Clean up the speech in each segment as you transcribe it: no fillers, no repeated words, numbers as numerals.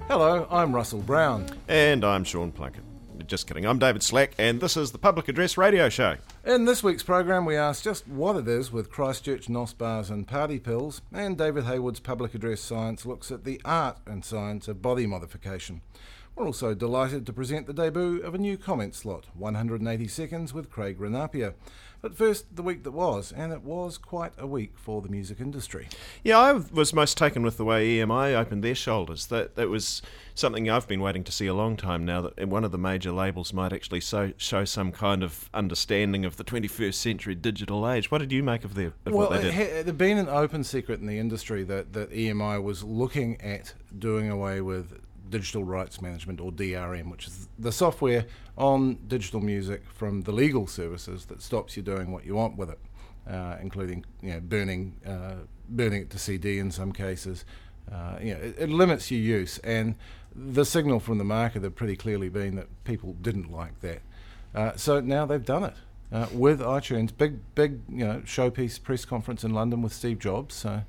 Hello, I'm Russell Brown. And I'm Sean Plunkett. Just kidding, I'm David Slack, and this is the Public Address Radio Show. In this week's program, we ask just what it is with Christchurch NOS bars and party pills, and David Hayward's Public Address Science looks at the art and science of body modification. We're also delighted to present the debut of a new comment slot, 180 Seconds with Craig Renapia. But first, the week that was, and it was quite a week for the music industry. Yeah, I was most taken with the way EMI opened their shoulders. That was something I've been waiting to see a long time now, that one of the major labels might actually show some kind of understanding of the 21st century digital age. What did you make of what they did? It had been an open secret in the industry that EMI was looking at doing away with digital rights management, or DRM, which is the software on digital music from the legal services that stops you doing what you want with it, including burning it to CD in some cases. It limits your use, and the signal from the market had pretty clearly been that people didn't like that. So now they've done it with iTunes. Big showpiece press conference in London with Steve Jobs. So.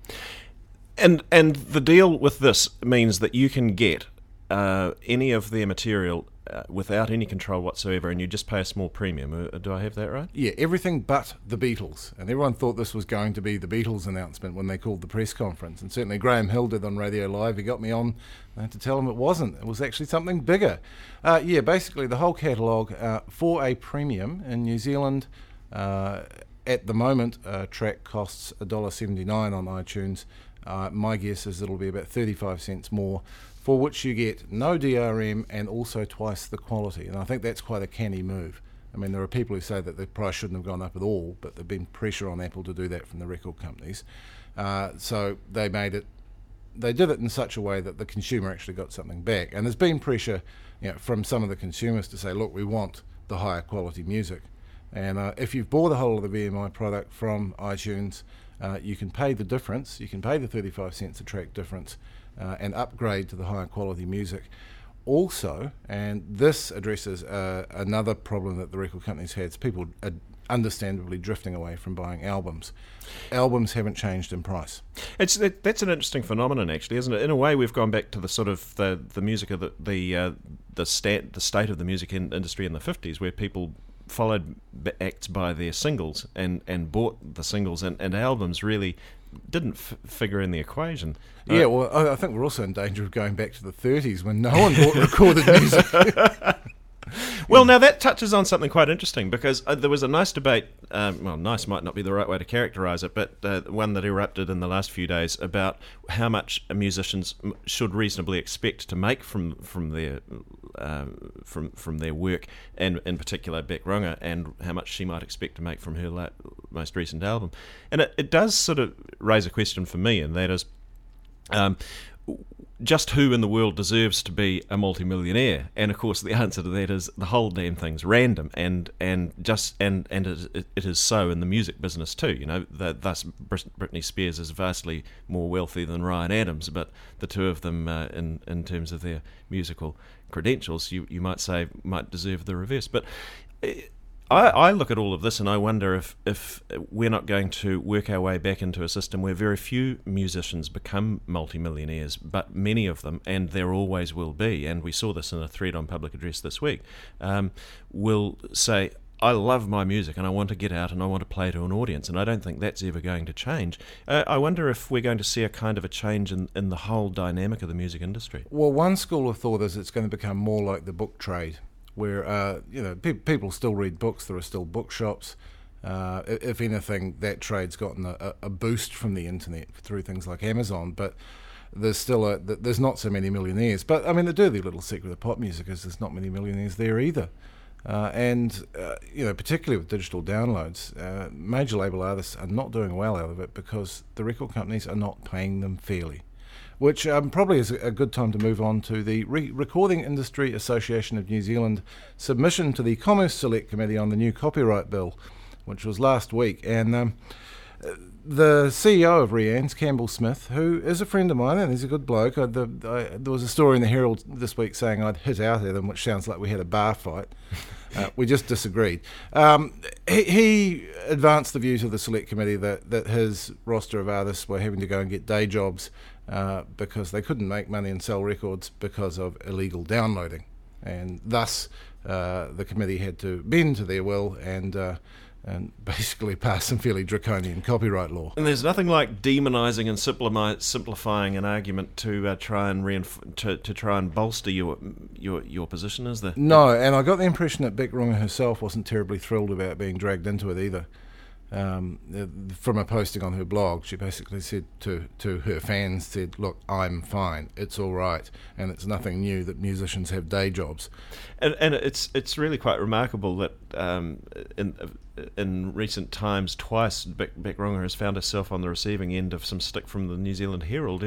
And the deal with this means that you can get any of their material without any control whatsoever, and you just pay a small premium. Do I have that right? Yeah, everything but the Beatles. And everyone thought this was going to be the Beatles announcement when they called the press conference. And certainly Graham Hill did on Radio Live. He got me on to tell him it wasn't. It was actually something bigger. Basically the whole catalogue for a premium in New Zealand. At the moment, a track costs $1.79 on iTunes. My guess is it'll be about 35 cents more, for which you get no DRM and also twice the quality. And I think that's quite a canny move. I mean, there are people who say that the price shouldn't have gone up at all, but there's been pressure on Apple to do that from the record companies. So they did it in such a way that the consumer actually got something back. And there's been pressure from some of the consumers to say, look, we want the higher quality music. And if you've bought a whole of the BMI product from iTunes, you can pay the difference. You can pay the 35 cents a track difference and upgrade to the higher quality music. Also, and this addresses another problem that the record companies had, is people are understandably drifting away from buying albums. Albums haven't changed in price. That's an interesting phenomenon, actually, isn't it? In a way, we've gone back to the sort of the music of the state of the music industry in the 50s, where people followed acts by their singles and bought the singles, and albums really didn't figure in the equation. Yeah, well, I think we're also in danger of going back to the 30s when no one bought recorded music. Well, now that touches on something quite interesting, because there was a nice debate, nice might not be the right way to characterise it, but one that erupted in the last few days about how much musicians should reasonably expect to make from their work, and in particular Beck Runga, and how much she might expect to make from her most recent album. And it does sort of raise a question for me, and that is, just who in the world deserves to be a multimillionaire? And of course, the answer to that is the whole damn thing's random, and it is so in the music business too. Thus Britney Spears is vastly more wealthy than Ryan Adams, but the two of them, in terms of their musical credentials, you might say might deserve the reverse. But I look at all of this and I wonder if we're not going to work our way back into a system where very few musicians become multimillionaires, but many of them, and there always will be, and we saw this in a thread on Public Address this week, will say, I love my music and I want to get out and I want to play to an audience, and I don't think that's ever going to change. I wonder if we're going to see a kind of a change in the whole dynamic of the music industry. Well, one school of thought is it's going to become more like the book trade, where people still read books. There are still bookshops. If anything, that trade's gotten a boost from the internet through things like Amazon. But there's still there's not so many millionaires. But I mean, the dirty little secret of pop music is there's not many millionaires there either. Particularly with digital downloads, major label artists are not doing well out of it because the record companies are not paying them fairly. Which probably is a good time to move on to the Recording Industry Association of New Zealand submission to the Commerce Select Committee on the new copyright bill, which was last week. And the CEO of Rianne's, Campbell Smith, who is a friend of mine and he's a good bloke. There was a story in the Herald this week saying I'd hit out at him, which sounds like we had a bar fight. We just disagreed. He advanced the views of the select committee that his roster of artists were having to go and get day jobs because they couldn't make money and sell records because of illegal downloading. And thus the committee had to bend to their will and basically pass some fairly draconian copyright law. And there's nothing like demonising and simplifying an argument to try and to try and bolster your position, is there? No, and I got the impression that Beck Runga herself wasn't terribly thrilled about being dragged into it either. From a posting on her blog, she basically said to her fans, look, I'm fine, it's all right, and it's nothing new that musicians have day jobs. And it's really quite remarkable that in recent times, twice Beck Runga has found herself on the receiving end of some stick from the New Zealand Herald.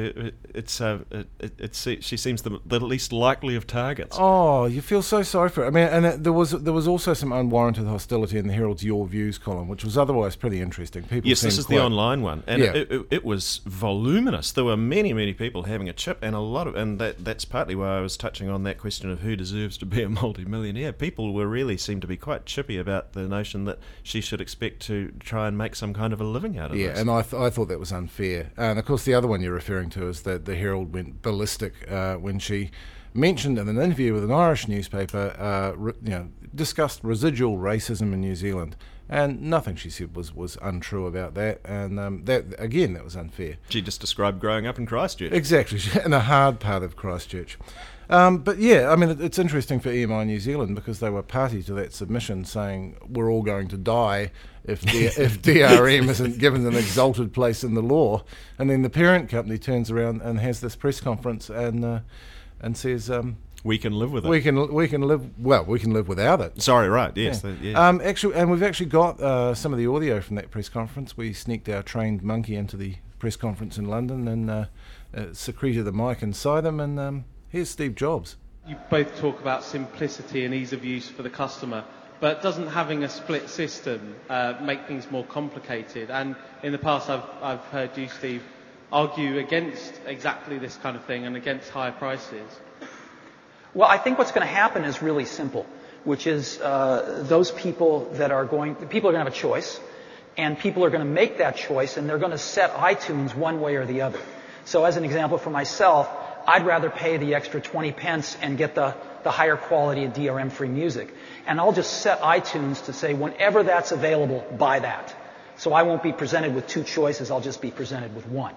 She seems the least likely of targets. Oh, you feel so sorry for her. I mean, and there was also some unwarranted hostility in the Herald's Your Views column, which was otherwise pretty interesting. Yes, this is the online one, and it was voluminous. There were many people having a chip, and that's partly why I was touching on that question of who deserves to be a multi-millionaire. People really seemed to be quite chippy about the notion that she should expect to try and make some kind of a living out of this. Yeah, and I thought that was unfair. And of course, the other one you're referring to is that the Herald went ballistic when she mentioned in an interview with an Irish newspaper, discussed residual racism in New Zealand. And nothing she said was untrue about that, and that was unfair. She just described growing up in Christchurch. Exactly, in a hard part of Christchurch. But yeah, I mean, it's interesting for EMI New Zealand because they were party to that submission saying we're all going to die if DRM isn't given an exalted place in the law. And then the parent company turns around and has this press conference and says... we can live with it. We can live without it. Sorry, right? Yes. Yeah. We've actually got some of the audio from that press conference. We sneaked our trained monkey into the press conference in London and secreted a mic inside him. And here's Steve Jobs. You both talk about simplicity and ease of use for the customer, but doesn't having a split system make things more complicated? And in the past, I've heard you, Steve, argue against exactly this kind of thing and against higher prices. Well, I think what's going to happen is really simple, which is those people are going to have a choice, and people are going to make that choice, and they're going to set iTunes one way or the other. So as an example for myself, I'd rather pay the extra 20 pence and get the higher quality of DRM-free music. And I'll just set iTunes to say whenever that's available, buy that. So I won't be presented with two choices, I'll just be presented with one.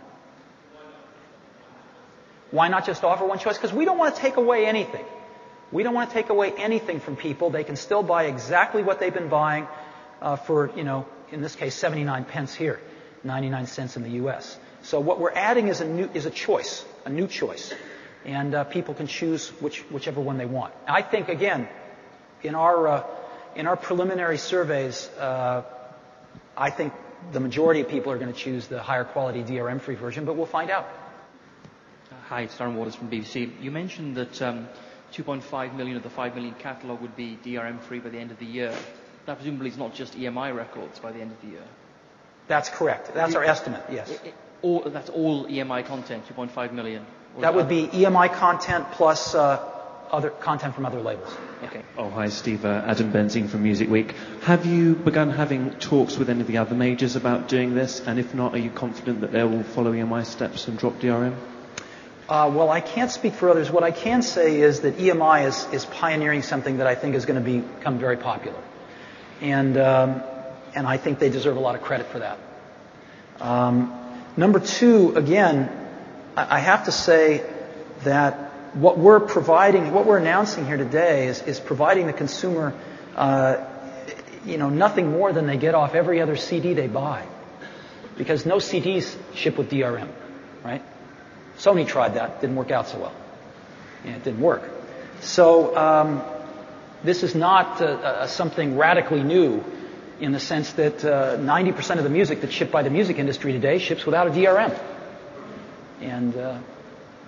Why not just offer one choice? Because we don't want to take away anything. We don't want to take away anything from people. They can still buy exactly what they've been buying for, in this case, 79 pence here, 99 cents in the U.S. So what we're adding is a new choice. And people can choose whichever one they want. I think, again, in our preliminary surveys, I think the majority of people are going to choose the higher quality DRM-free version, but we'll find out. Hi, it's Darren Waters from BBC. You mentioned that 2.5 million of the 5 million catalogue would be DRM-free by the end of the year. That presumably is not just EMI records by the end of the year. That's correct. That's our estimate, yes. That's all EMI content, 2.5 million? That would be EMI content plus other content from other labels. Okay. Oh, hi, Steve. Adam Benzine from Music Week. Have you begun having talks with any of the other majors about doing this? And if not, are you confident that they will follow EMI steps and drop DRM? Well, I can't speak for others. What I can say is that EMI is pioneering something that I think is going to become very popular. And I think they deserve a lot of credit for that. Number two, again, I have to say that what we're announcing here today is providing the consumer, nothing more than they get off every other CD they buy. Because no CDs ship with DRM, right? Sony tried that, didn't work out so well. Yeah, it didn't work. So this is not something radically new in the sense that 90% of the music that's shipped by the music industry today ships without a DRM. And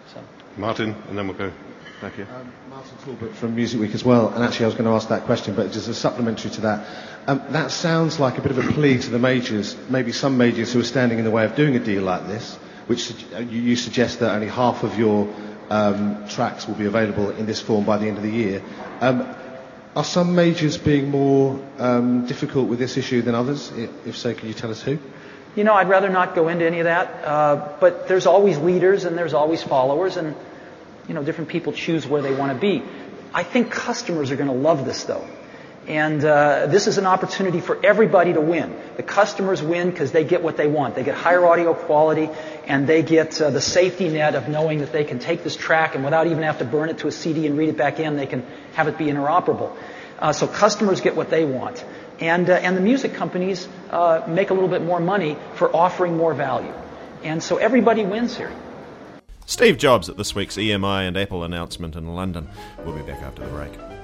So. Martin, and then we'll go. Thank you. Martin Talbot from Music Week as well, and actually I was going to ask that question, but just a supplementary to that. That sounds like a bit of a plea to the majors, maybe some majors who are standing in the way of doing a deal like this, which you suggest that only half of your tracks will be available in this form by the end of the year. Are some majors being more difficult with this issue than others? If so, can you tell us who? You know, I'd rather not go into any of that, but there's always leaders and there's always followers, and you know, different people choose where they want to be. I think customers are going to love this, though. And this is an opportunity for everybody to win. The customers win because they get what they want. They get higher audio quality, and they get the safety net of knowing that they can take this track and without even have to burn it to a CD and read it back in, they can have it be interoperable. So customers get what they want. And the music companies make a little bit more money for offering more value. And so everybody wins here. Steve Jobs at this week's EMI and Apple announcement in London. We'll be back after the break.